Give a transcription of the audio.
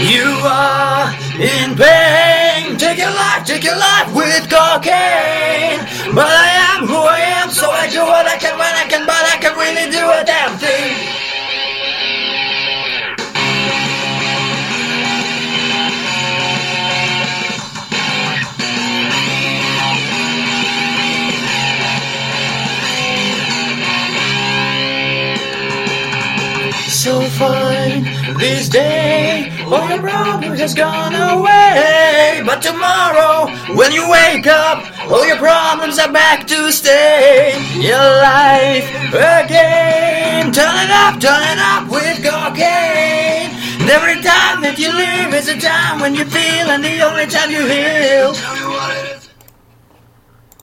You are in pain. Take your life with cocaine. But I am who I am, so I do what I can when I can, but I can't really do a damn thing. So fine this day, all your problems has gone away. But tomorrow, when you wake up, all your problems are back to stay. Your life again, turn it up with cocaine. And every time that you live is a time when you feel, and the only time you heal.